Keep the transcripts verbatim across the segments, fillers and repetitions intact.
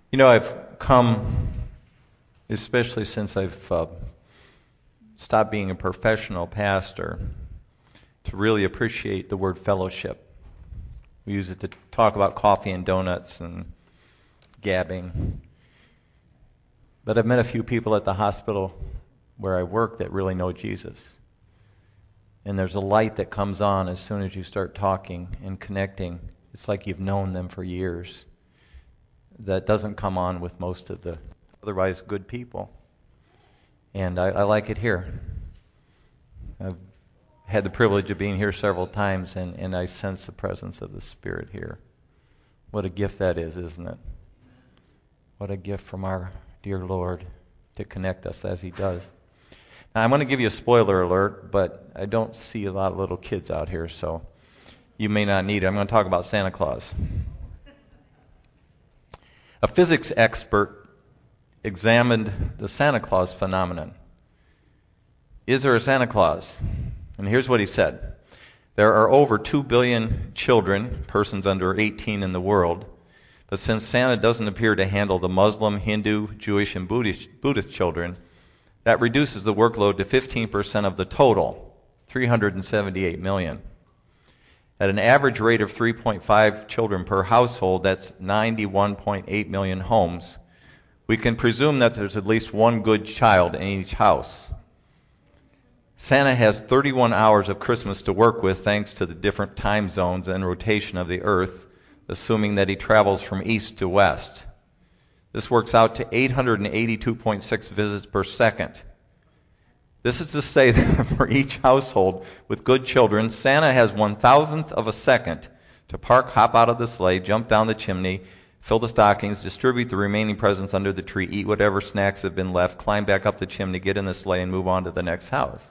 You know, I've come, especially since I've uh, stopped being a professional pastor, to really appreciate the word fellowship. We use it to talk about coffee and donuts and gabbing. But I've met a few people at the hospital where I work that really know Jesus. And there's a light that comes on as soon as you start talking and connecting. It's like you've known them for years. That doesn't come on with most of the otherwise good people. And I, I like it here. I've had the privilege of being here several times, and, and I sense the presence of the Spirit here. What a gift that is, isn't it? What a gift from our dear Lord to connect us as He does. Now, I'm going to give you a spoiler alert, but I don't see a lot of little kids out here, so you may not need it. I'm going to talk about Santa Claus. A physics expert examined the Santa Claus phenomenon. Is there a Santa Claus? And here's what he said. There are over two billion children, persons under eighteen in the world, but since Santa doesn't appear to handle the Muslim, Hindu, Jewish, and Buddhist, Buddhist children, that reduces the workload to fifteen percent of the total, three hundred seventy-eight million. At an average rate of three point five children per household, that's ninety-one point eight million homes, we can presume that there's at least one good child in each house. Santa has thirty-one hours of Christmas to work with thanks to the different time zones and rotation of the earth, assuming that he travels from east to west. This works out to eight hundred eighty-two point six visits per second. This is to say that for each household with good children, Santa has one thousandth of a second to park, hop out of the sleigh, jump down the chimney, fill the stockings, distribute the remaining presents under the tree, eat whatever snacks have been left, climb back up the chimney, get in the sleigh, and move on to the next house.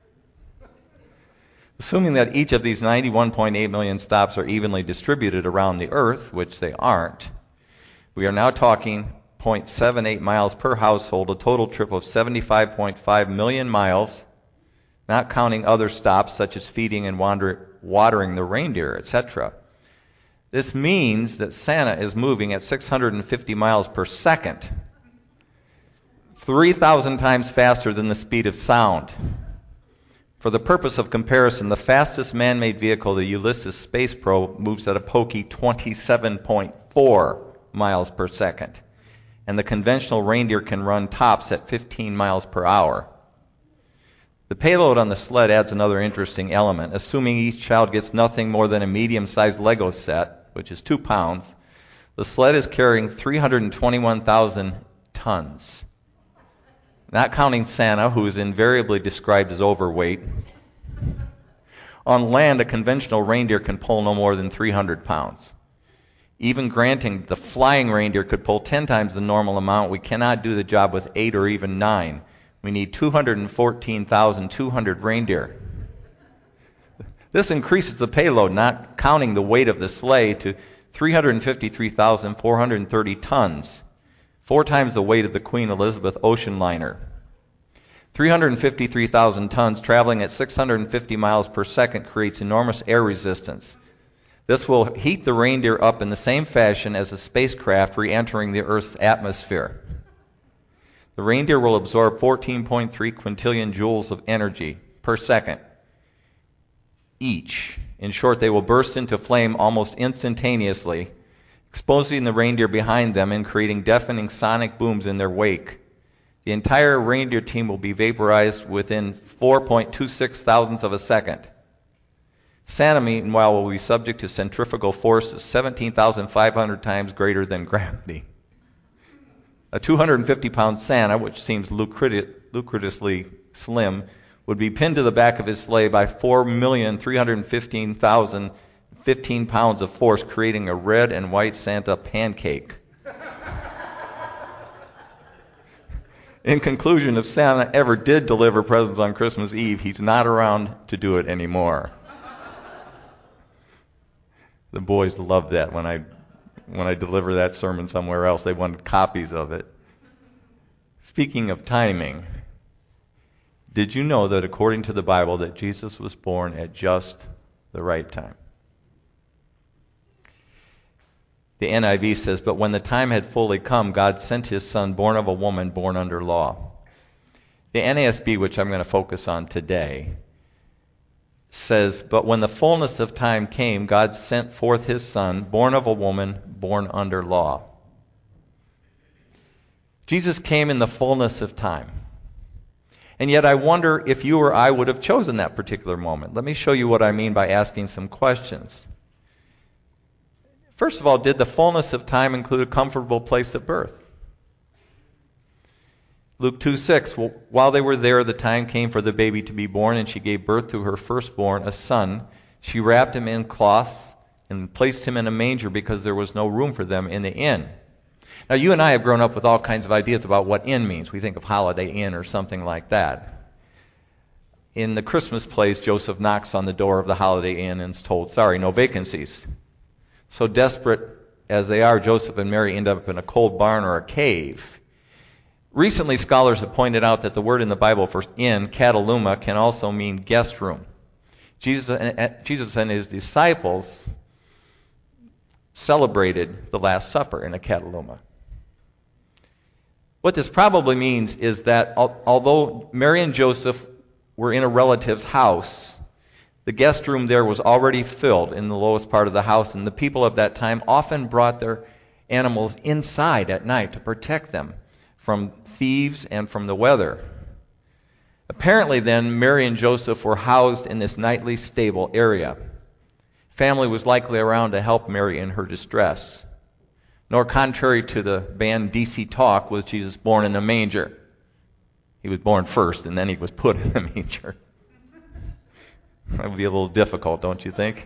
Assuming that each of these ninety-one point eight million stops are evenly distributed around the earth, which they aren't, we are now talking zero point seven eight miles per household, a total trip of seventy-five point five million miles, not counting other stops such as feeding and wander, watering the reindeer, et cetera. This means that Santa is moving at six hundred fifty miles per second, three thousand times faster than the speed of sound. For the purpose of comparison, the fastest man-made vehicle, the Ulysses space probe, moves at a pokey twenty-seven point four miles per second. And the conventional reindeer can run tops at fifteen miles per hour. The payload on the sled adds another interesting element. Assuming each child gets nothing more than a medium-sized Lego set, which is two pounds, the sled is carrying three hundred twenty-one thousand tons. Not counting Santa, who is invariably described as overweight. On land, a conventional reindeer can pull no more than three hundred pounds. Even granting the flying reindeer could pull ten times the normal amount, we cannot do the job with eight or even nine. We need two hundred fourteen thousand two hundred reindeer. This increases the payload, not counting the weight of the sleigh, to three hundred fifty-three thousand four hundred thirty tons, four times the weight of the Queen Elizabeth ocean liner. three hundred fifty-three thousand tons traveling at six hundred fifty miles per second creates enormous air resistance. This will heat the reindeer up in the same fashion as a spacecraft re-entering the Earth's atmosphere. The reindeer will absorb fourteen point three quintillion joules of energy per second each. In short, they will burst into flame almost instantaneously, exposing the reindeer behind them and creating deafening sonic booms in their wake. The entire reindeer team will be vaporized within four point two six thousandths of a second. Santa, meanwhile, will be subject to centrifugal forces seventeen thousand five hundred times greater than gravity. A two hundred fifty pound Santa, which seems lucrat- lucratively slim, would be pinned to the back of his sleigh by four million three hundred fifteen thousand fifteen pounds of force, creating a red and white Santa pancake. In conclusion, if Santa ever did deliver presents on Christmas Eve, he's not around to do it anymore. The boys love that when I when I deliver that sermon somewhere else. They wanted copies of it. Speaking of timing, did you know that according to the Bible that Jesus was born at just the right time? The N I V says, "But when the time had fully come, God sent his son, born of a woman, born under law." The N A S B, which I'm going to focus on today, says, "But when the fullness of time came, God sent forth his son, born of a woman, born under law." Jesus came in the fullness of time. And yet I wonder if you or I would have chosen that particular moment. Let me show you what I mean by asking some questions. First of all, did the fullness of time include a comfortable place of birth? Luke two six, "While they were there, the time came for the baby to be born, and she gave birth to her firstborn, a son. She wrapped him in cloths and placed him in a manger because there was no room for them in the inn." Now, you and I have grown up with all kinds of ideas about what inn means. We think of Holiday Inn or something like that. In the Christmas plays, Joseph knocks on the door of the Holiday Inn and is told, "Sorry, no vacancies." So desperate as they are, Joseph and Mary end up in a cold barn or a cave. Recently, scholars have pointed out that the word in the Bible for inn, kataluma, can also mean guest room. Jesus, Jesus and his disciples celebrated the Last Supper in a kataluma. What this probably means is that although Mary and Joseph were in a relative's house, the guest room there was already filled in the lowest part of the house, and the people of that time often brought their animals inside at night to protect them from thieves and from the weather. Apparently then, Mary and Joseph were housed in this nightly stable area. Family was likely around to help Mary in her distress. Nor, contrary to the band D C Talk, was Jesus born in a manger. He was born first, and then he was put in a manger. That would be a little difficult, don't you think?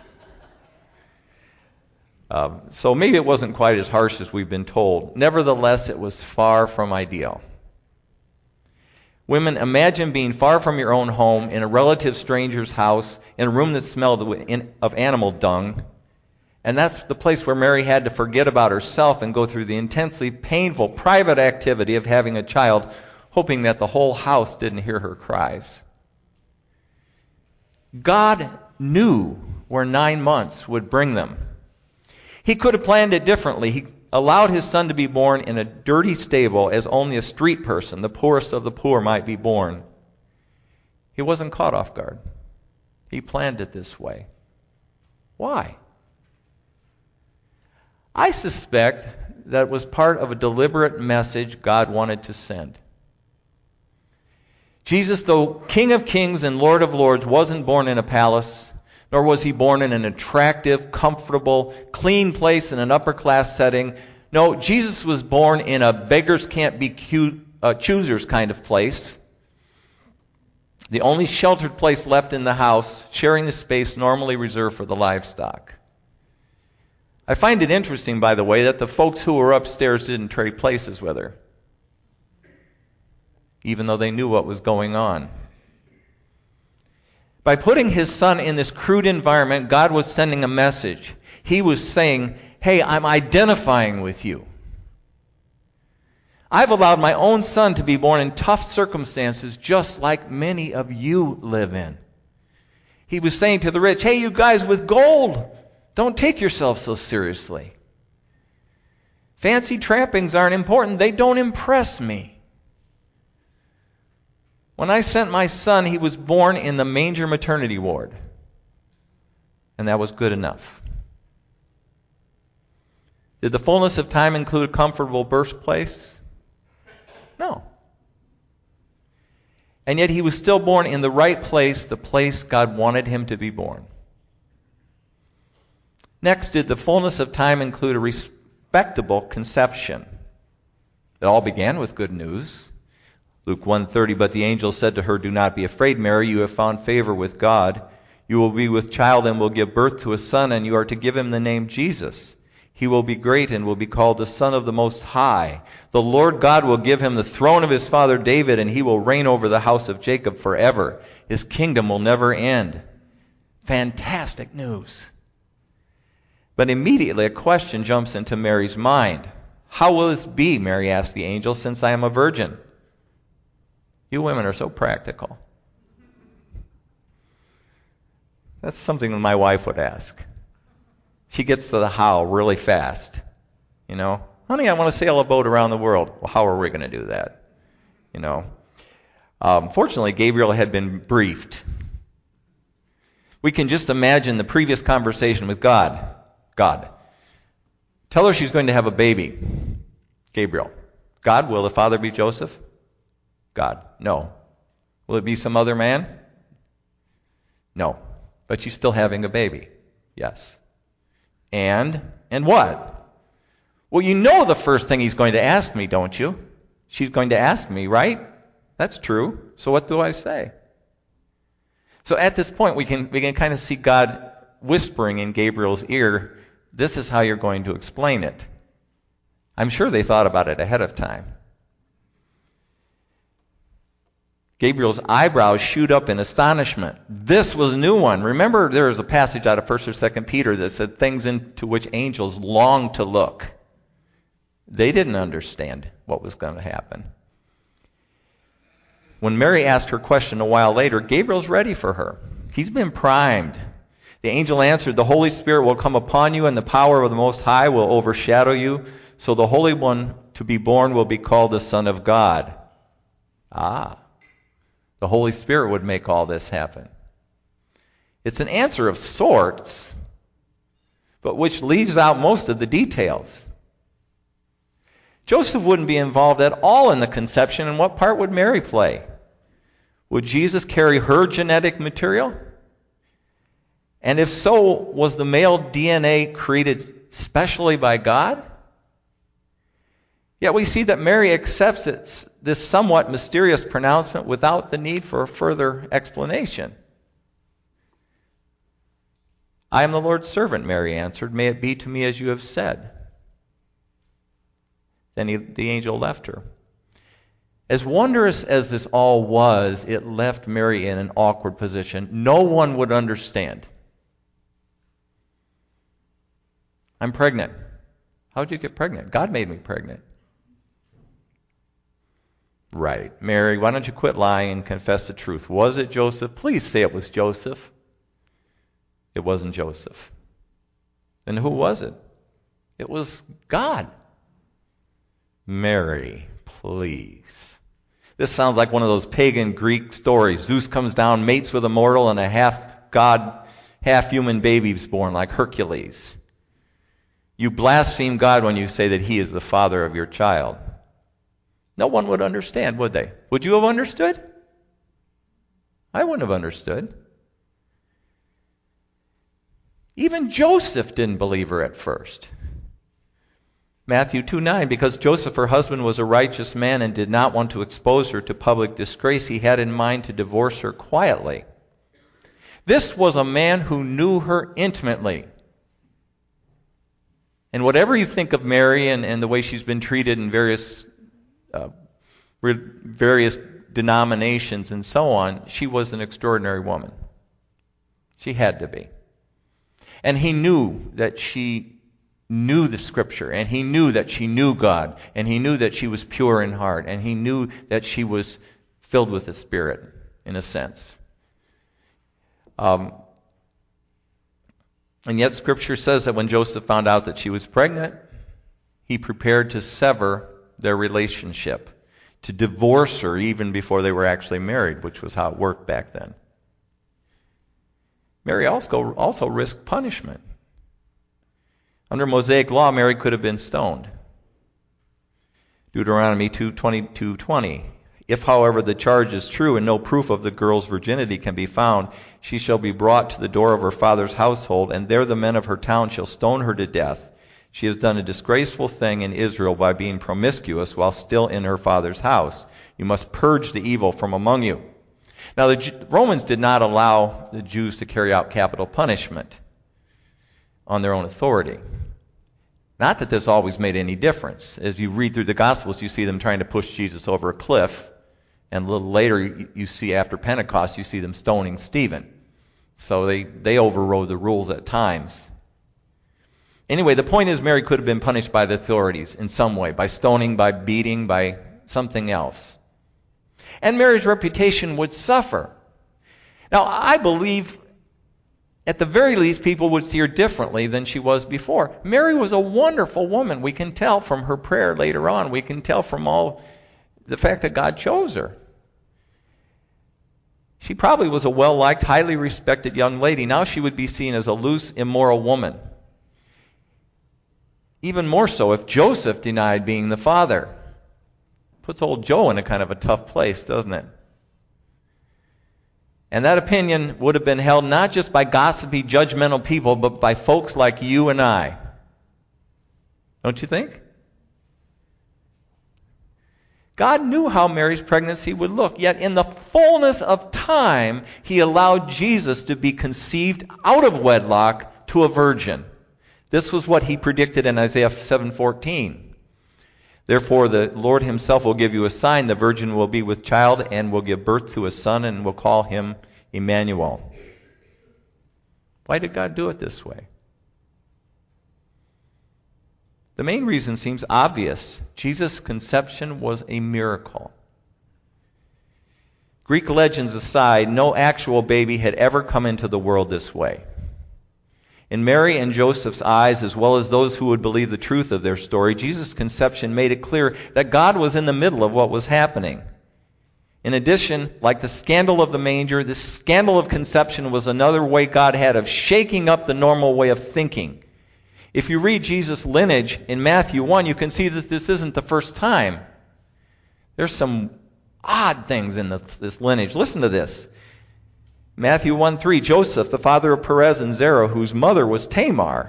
Um, so maybe it wasn't quite as harsh as we've been told. Nevertheless, it was far from ideal. Women, imagine being far from your own home, in a relative stranger's house, in a room that smelled of animal dung. And that's the place where Mary had to forget about herself and go through the intensely painful private activity of having a child, hoping that the whole house didn't hear her cries. God knew where nine months would bring them. He could have planned it differently. He allowed his son to be born in a dirty stable as only a street person, the poorest of the poor, might be born. He wasn't caught off guard. He planned it this way. Why? I suspect that it was part of a deliberate message God wanted to send. Jesus, though King of Kings and Lord of Lords, wasn't born in a palace, nor was he born in an attractive, comfortable, clean place in an upper-class setting. No, Jesus was born in a beggars can't be cute, uh, choosers kind of place. The only sheltered place left in the house, sharing the space normally reserved for the livestock. I find it interesting, by the way, that the folks who were upstairs didn't trade places with her, even though they knew what was going on. By putting his son in this crude environment, God was sending a message. He was saying, hey, I'm identifying with you. I've allowed my own son to be born in tough circumstances just like many of you live in. He was saying to the rich, hey, you guys with gold, don't take yourself so seriously. Fancy trappings aren't important. They don't impress me. When I sent my son, he was born in the manger maternity ward. And that was good enough. Did the fullness of time include a comfortable birthplace? No. And yet he was still born in the right place, the place God wanted him to be born. Next, did the fullness of time include a respectable conception? It all began with good news. Luke one thirty, but the angel said to her, do not be afraid, Mary, you have found favor with God. You will be with child and will give birth to a son, and you are to give him the name Jesus. He will be great and will be called the Son of the Most High. The Lord God will give him the throne of his father David, and he will reign over the house of Jacob forever. His kingdom will never end. Fantastic news. But immediately a question jumps into Mary's mind. How will this be, Mary asked the angel, since I am a virgin? You women are so practical. That's something that my wife would ask. She gets to the how really fast. You know, honey, I want to sail a boat around the world. Well, how are we going to do that? You know. Um, fortunately, Gabriel had been briefed. We can just imagine the previous conversation with God. God, tell her she's going to have a baby. Gabriel. God, will the father be Joseph? God, no. Will it be some other man? No. But she's still having a baby. Yes. And? And what? Well, you know the first thing he's going to ask me, don't you? She's going to ask me, right? That's true. So what do I say? So at this point, we can we can kind of see God whispering in Gabriel's ear, this is how you're going to explain it. I'm sure they thought about it ahead of time. Gabriel's eyebrows shoot up in astonishment. This was a new one. Remember, there was a passage out of First or Second Peter that said things into which angels long to look. They didn't understand what was going to happen. When Mary asked her question a while later, Gabriel's ready for her. He's been primed. The angel answered, the Holy Spirit will come upon you, and the power of the Most High will overshadow you. So the Holy One to be born will be called the Son of God. Ah, the Holy Spirit would make all this happen. It's an answer of sorts, but which leaves out most of the details. Joseph wouldn't be involved at all in the conception, and what part would Mary play? Would Jesus carry her genetic material? And if so, was the male D N A created specially by God? Yet we see that Mary accepts it, this somewhat mysterious pronouncement without the need for a further explanation. I am the Lord's servant, Mary answered. May it be to me as you have said. Then he, the angel left her. As wondrous as this all was, it left Mary in an awkward position. No one would understand. I'm pregnant. How'd you get pregnant? God made me pregnant. Right. Mary, why don't you quit lying and confess the truth? Was it Joseph? Please say it was Joseph. It wasn't Joseph. Then who was it? It was God. Mary, please. This sounds like one of those pagan Greek stories. Zeus comes down, mates with a mortal, and a half-god, half-human baby's born, like Hercules. You blaspheme God when you say that he is the father of your child. No one would understand, would they? Would you have understood? I wouldn't have understood. Even Joseph didn't believe her at first. Matthew two nine, because Joseph, her husband, was a righteous man and did not want to expose her to public disgrace, he had in mind to divorce her quietly. This was a man who knew her intimately. And whatever you think of Mary and, and the way she's been treated in various uh, various denominations and so on, she was an extraordinary woman. She had to be. And he knew that she knew the Scripture, and he knew that she knew God, and he knew that she was pure in heart, and he knew that she was filled with the Spirit, in a sense. Um, and yet Scripture says that when Joseph found out that she was pregnant, he prepared to sever their relationship, to divorce her even before they were actually married, which was how it worked back then. Mary also, also risked punishment. Under Mosaic law, Mary could have been stoned. Deuteronomy two twenty-two twenty. If, however, the charge is true and no proof of the girl's virginity can be found, she shall be brought to the door of her father's household, and there the men of her town shall stone her to death. She has done a disgraceful thing in Israel by being promiscuous while still in her father's house. You must purge the evil from among you. Now, the Romans did not allow the Jews to carry out capital punishment on their own authority. Not that this always made any difference. As you read through the Gospels, you see them trying to push Jesus over a cliff. And a little later, you see after Pentecost, you see them stoning Stephen. So they, they overrode the rules at times. Anyway, the point is Mary could have been punished by the authorities in some way, by stoning, by beating, by something else. And Mary's reputation would suffer. Now, I believe at the very least, people would see her differently than she was before. Mary was a wonderful woman. We can tell from her prayer later on. We can tell from all the fact that God chose her. She probably was a well-liked, highly respected young lady. Now she would be seen as a loose, immoral woman. Even more so if Joseph denied being the father. Puts old Joe in a kind of a tough place, doesn't it? And that opinion would have been held not just by gossipy, judgmental people, but by folks like you and I. Don't you think? God knew how Mary's pregnancy would look, yet in the fullness of time, He allowed Jesus to be conceived out of wedlock to a virgin. This was what He predicted in Isaiah seven fourteen. Therefore, the Lord Himself will give you a sign. The virgin will be with child and will give birth to a son and will call him Emmanuel. Why did God do it this way? The main reason seems obvious. Jesus' conception was a miracle. Greek legends aside, no actual baby had ever come into the world this way. In Mary and Joseph's eyes, as well as those who would believe the truth of their story, Jesus' conception made it clear that God was in the middle of what was happening. In addition, like the scandal of the manger, this scandal of conception was another way God had of shaking up the normal way of thinking. If you read Jesus' lineage in Matthew one, you can see that this isn't the first time. There's some odd things in this lineage. Listen to this. Matthew one three, Joseph, the father of Perez and Zerah, whose mother was Tamar,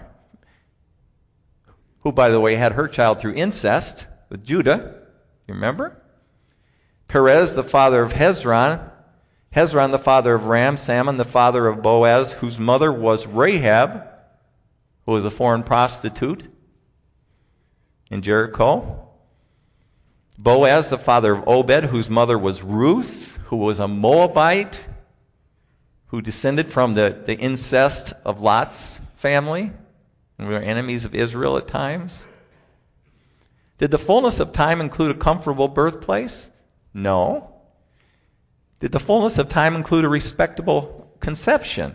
who, by the way, had her child through incest with Judah. You remember? Perez, the father of Hezron, Hezron, the father of Ram, Salmon, the father of Boaz, whose mother was Rahab, who was a foreign prostitute in Jericho. Boaz, the father of Obed, whose mother was Ruth, who was a Moabite, who descended from the, the incest of Lot's family, and were enemies of Israel at times. Did the fullness of time include a comfortable birthplace? No. Did the fullness of time include a respectable conception?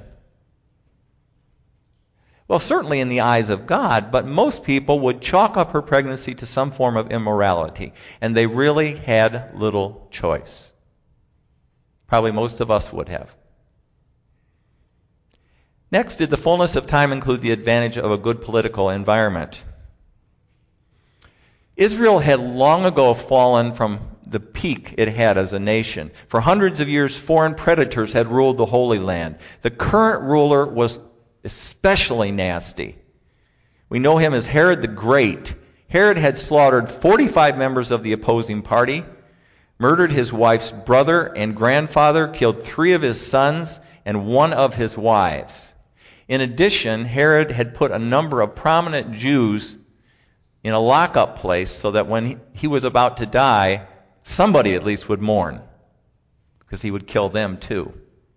Well, certainly in the eyes of God, but most people would chalk up her pregnancy to some form of immorality, and they really had little choice. Probably most of us would have. Next, did the fullness of time include the advantage of a good political environment? Israel had long ago fallen from the peak it had as a nation. For hundreds of years, foreign predators had ruled the Holy Land. The current ruler was especially nasty. We know him as Herod the Great. Herod had slaughtered forty-five members of the opposing party, murdered his wife's brother and grandfather, killed three of his sons and one of his wives. In addition, Herod had put a number of prominent Jews in a lockup place so that when he was about to die, somebody at least would mourn, because he would kill them too.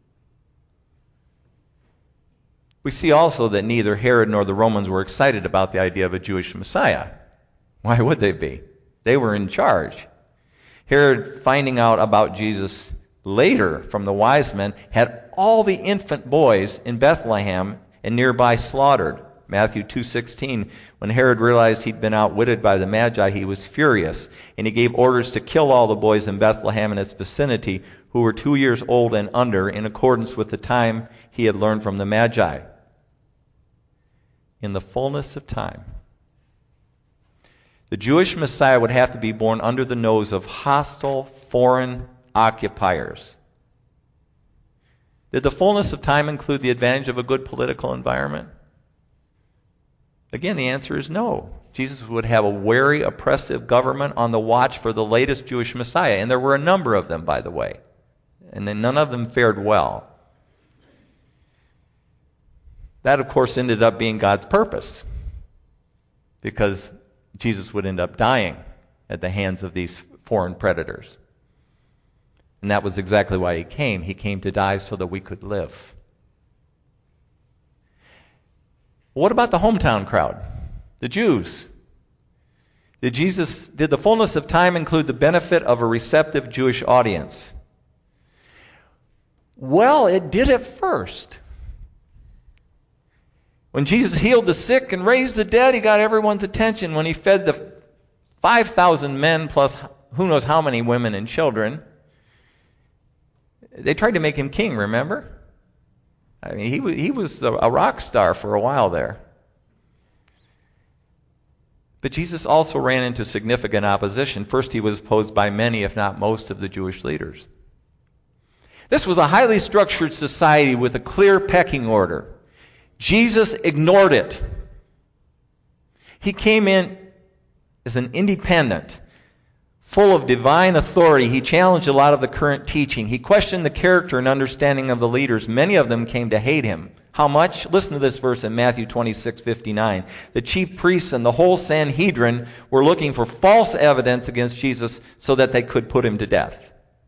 We see also that neither Herod nor the Romans were excited about the idea of a Jewish Messiah. Why would they be? They were in charge. Herod, finding out about Jesus later from the wise men, had all the infant boys in Bethlehem and nearby slaughtered. Matthew two sixteen, when Herod realized he'd been outwitted by the Magi, he was furious, and he gave orders to kill all the boys in Bethlehem and its vicinity who were two years old and under, in accordance with the time he had learned from the Magi. In the fullness of time, the Jewish Messiah would have to be born under the nose of hostile foreign occupiers. Did the fullness of time include the advantage of a good political environment? Again, the answer is no. Jesus would have a wary, oppressive government on the watch for the latest Jewish Messiah. And there were a number of them, by the way. And then none of them fared well. That, of course, ended up being God's purpose, because Jesus would end up dying at the hands of these foreign predators. And that was exactly why he came. He came to die so that we could live. What about the hometown crowd? The Jews? Did Jesus, did the fullness of time include the benefit of a receptive Jewish audience? Well, it did at first. When Jesus healed the sick and raised the dead, he got everyone's attention. When he fed the five thousand men plus who knows how many women and children, they tried to make him king, remember? I mean, he was, he was the, a rock star for a while there. But Jesus also ran into significant opposition. First, he was opposed by many, if not most, of the Jewish leaders. This was a highly structured society with a clear pecking order. Jesus ignored it. He came in as an independent, full of divine authority. He challenged a lot of the current teaching. He questioned the character and understanding of the leaders. Many of them came to hate him. How much? Listen to this verse in Matthew twenty-six fifty-nine. The chief priests and the whole Sanhedrin were looking for false evidence against Jesus so that they could put him to death.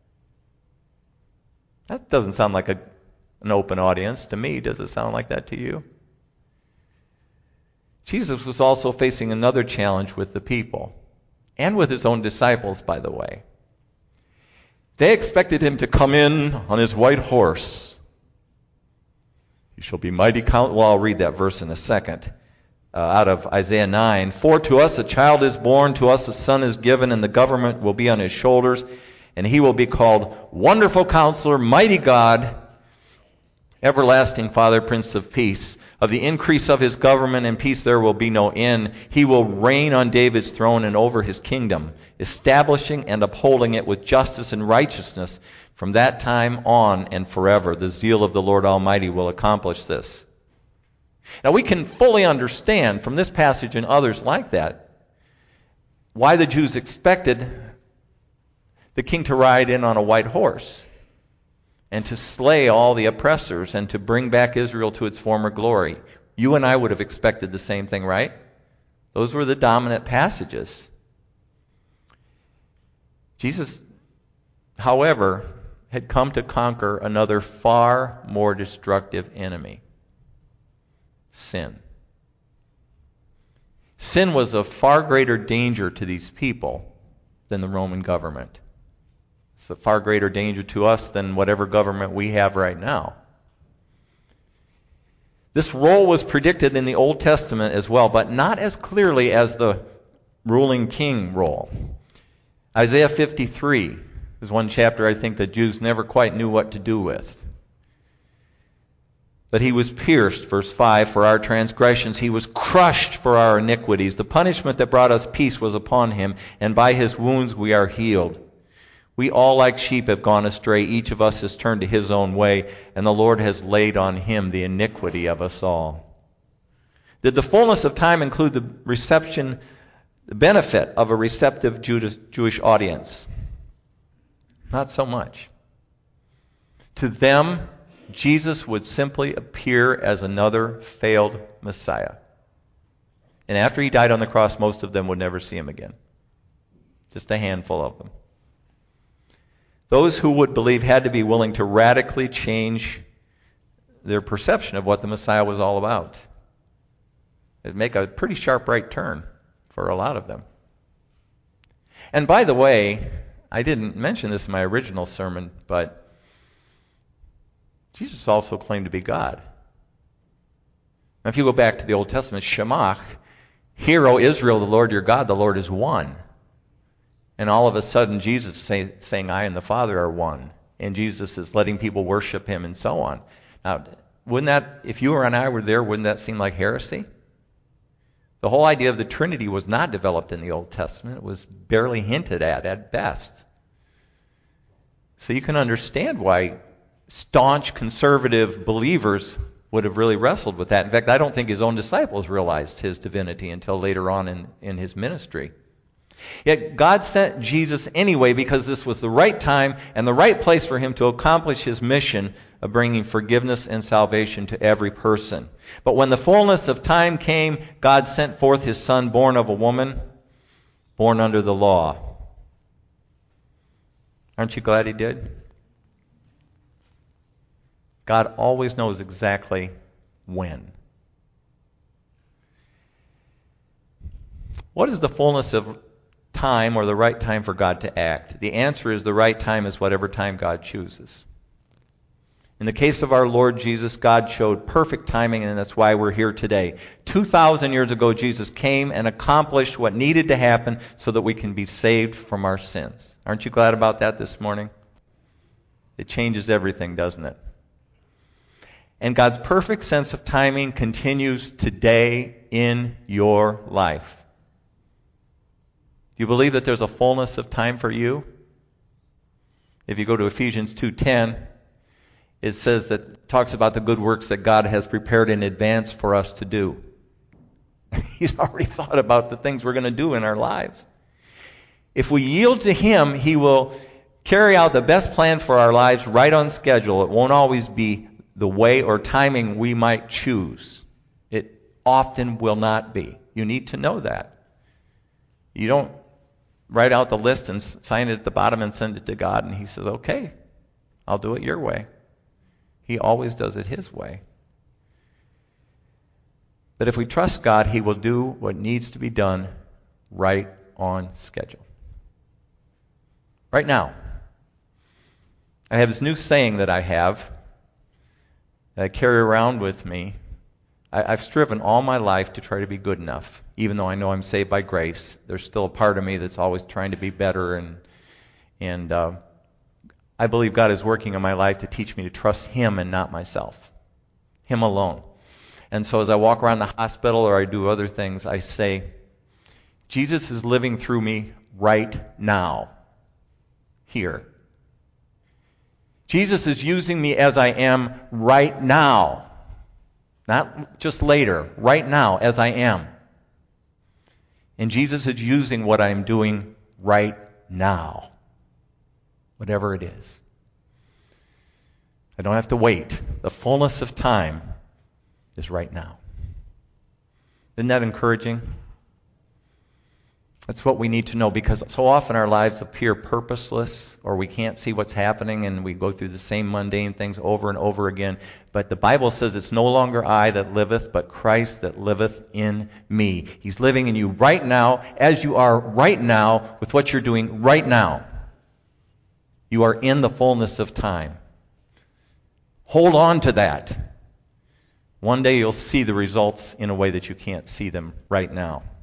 That doesn't sound like a, an open audience to me. Does it sound like that to you? Jesus was also facing another challenge with the people, and with his own disciples, by the way. They expected him to come in on his white horse. You shall be mighty count. Well, I'll read that verse in a second. Uh, out of Isaiah nine. For to us a child is born, to us a son is given, and the government will be on his shoulders, and he will be called Wonderful Counselor, Mighty God, Everlasting Father, Prince of Peace. Of the increase of his government and peace there will be no end. He will reign on David's throne and over his kingdom, establishing and upholding it with justice and righteousness from that time on and forever. The zeal of the Lord Almighty will accomplish this. Now we can fully understand from this passage and others like that why the Jews expected the king to ride in on a white horse and to slay all the oppressors and to bring back Israel to its former glory. You and I would have expected the same thing, right? Those were the dominant passages. Jesus, however, had come to conquer another far more destructive enemy: sin. Sin was a far greater danger to these people than the Roman government. It's a far greater danger to us than whatever government we have right now. This role was predicted in the Old Testament as well, but not as clearly as the ruling king role. Isaiah fifty-three is one chapter I think the Jews never quite knew what to do with. But he was pierced, verse five, for our transgressions. He was crushed for our iniquities. The punishment that brought us peace was upon him, and by his wounds we are healed. We all like sheep have gone astray. Each of us has turned to his own way, and the Lord has laid on him the iniquity of us all. Did the fullness of time include the reception, the benefit of a receptive Jewish audience? Not so much. To them, Jesus would simply appear as another failed Messiah. And after he died on the cross, most of them would never see him again. Just a handful of them. Those who would believe had to be willing to radically change their perception of what the Messiah was all about. It'd make a pretty sharp right turn for a lot of them. And by the way, I didn't mention this in my original sermon, but Jesus also claimed to be God. Now, if you go back to the Old Testament, Shema, hear, O Israel, the Lord your God, the Lord is one. And all of a sudden, Jesus is say, saying, I and the Father are one. And Jesus is letting people worship him and so on. Now, wouldn't that, if you and I were there, wouldn't that seem like heresy? The whole idea of the Trinity was not developed in the Old Testament. It was barely hinted at, at best. So you can understand why staunch conservative believers would have really wrestled with that. In fact, I don't think his own disciples realized his divinity until later on in, in his ministry. Yet God sent Jesus anyway because this was the right time and the right place for him to accomplish his mission of bringing forgiveness and salvation to every person. But when the fullness of time came, God sent forth his Son, born of a woman, born under the law. Aren't you glad he did? God always knows exactly when. What is the fullness of time or the right time for God to act? The answer is the right time is whatever time God chooses. In the case of our Lord Jesus, God showed perfect timing, and that's why we're here today. two thousand years ago, Jesus came and accomplished what needed to happen so that we can be saved from our sins. Aren't you glad about that this morning? It changes everything, doesn't it? And God's perfect sense of timing continues today in your life. Do you believe that there's a fullness of time for you? If you go to Ephesians two ten, it says that talks about the good works that God has prepared in advance for us to do. He's already thought about the things we're going to do in our lives. If we yield to Him, He will carry out the best plan for our lives right on schedule. It won't always be the way or timing we might choose. It often will not be. You need to know that. You don't write out the list and sign it at the bottom and send it to God, and He says, okay, I'll do it your way. He always does it His way. But if we trust God, He will do what needs to be done right on schedule. Right now, I have this new saying that I have that I carry around with me. I, I've striven all my life to try to be good enough. Even though I know I'm saved by grace, there's still a part of me that's always trying to be better, and and uh, I believe God is working in my life to teach me to trust Him and not myself. Him alone. And so as I walk around the hospital or I do other things, I say, Jesus is living through me right now. Here. Jesus is using me as I am right now. Not just later. Right now, as I am. And Jesus is using what I'm doing right now. Whatever it is. I don't have to wait. The fullness of time is right now. Isn't that encouraging? That's what we need to know, because so often our lives appear purposeless, or we can't see what's happening, and we go through the same mundane things over and over again. But the Bible says it's no longer I that liveth, but Christ that liveth in me. He's living in you right now, as you are right now, with what you're doing right now. You are in the fullness of time. Hold on to that. One day you'll see the results in a way that you can't see them right now.